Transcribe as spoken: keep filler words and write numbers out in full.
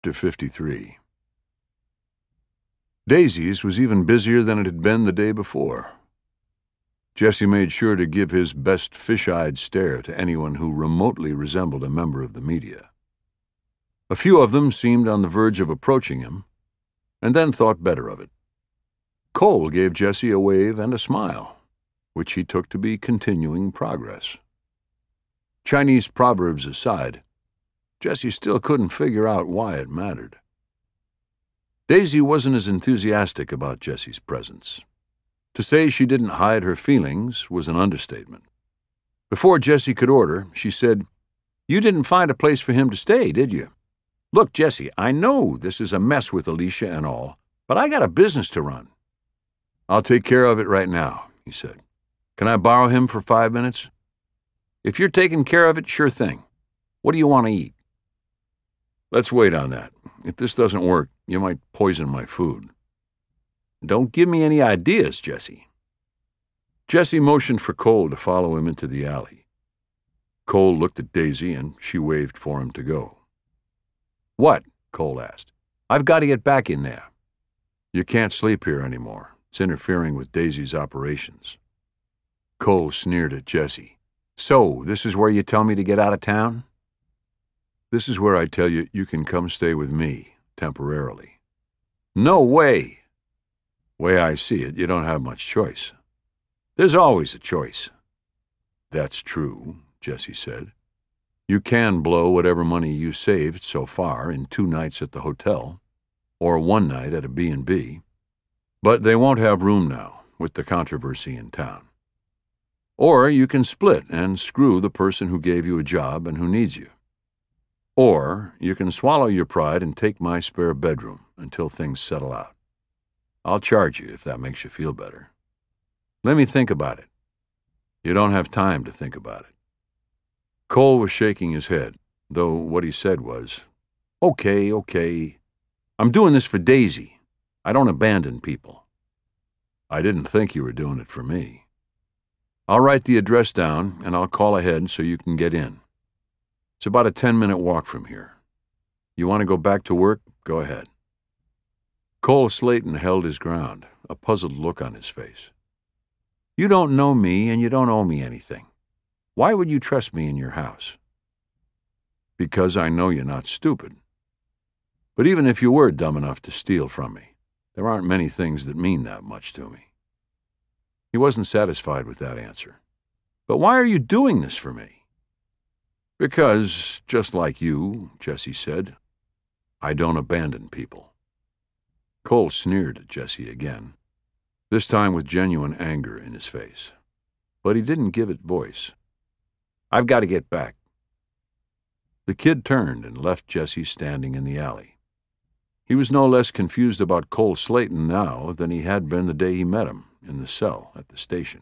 Chapter fifty-three. Daisy's was even busier than it had been the day before. Jesse made sure to give his best fish-eyed stare to anyone who remotely resembled a member of the media. A few of them seemed on the verge of approaching him, and then thought better of it. Cole gave Jesse a wave and a smile, which he took to be continuing progress. Chinese proverbs aside, Jesse still couldn't figure out why it mattered. Daisy wasn't as enthusiastic about Jesse's presence. To say she didn't hide her feelings was an understatement. Before Jesse could order, she said, "You didn't find a place for him to stay, did you? Look, Jesse, I know this is a mess with Alicia and all, but I got a business to run." "I'll take care of it right now," he said. "Can I borrow him for five minutes?" "If you're taking care of it, sure thing. What do you want to eat?" "Let's wait on that. If this doesn't work, you might poison my food." "Don't give me any ideas, Jesse." Jesse motioned for Cole to follow him into the alley. Cole looked at Daisy, and she waved for him to go. "What?" Cole asked. "I've got to get back in there." "You can't sleep here anymore. It's interfering with Daisy's operations." Cole sneered at Jesse. "So, this is where you tell me to get out of town?" "This is where I tell you you can come stay with me, temporarily." "No way." "Way I see it, you don't have much choice." "There's always a choice." "That's true," Jesse said. "You can blow whatever money you saved so far in two nights at the hotel, or one night at a B and B, but they won't have room now, with the controversy in town. Or you can split and screw the person who gave you a job and who needs you. Or you can swallow your pride and take my spare bedroom until things settle out. I'll charge you if that makes you feel better." "Let me think about it." "You don't have time to think about it." Cole was shaking his head, though what he said was, "Okay, okay. I'm doing this for Daisy. I don't abandon people." "I didn't think you were doing it for me." "I'll write the address down, and I'll call ahead so you can get in. It's about a ten-minute walk from here. You want to go back to work? Go ahead." Cole Slayton held his ground, a puzzled look on his face. "You don't know me, and you don't owe me anything. Why would you trust me in your house?" "Because I know you're not stupid. But even if you were dumb enough to steal from me, there aren't many things that mean that much to me." He wasn't satisfied with that answer. "But why are you doing this for me?" "Because, just like you," Jesse said, "I don't abandon people." Cole sneered at Jesse again, this time with genuine anger in his face. But he didn't give it voice. "I've got to get back." The kid turned and left Jesse standing in the alley. He was no less confused about Cole Slayton now than he had been the day he met him in the cell at the station.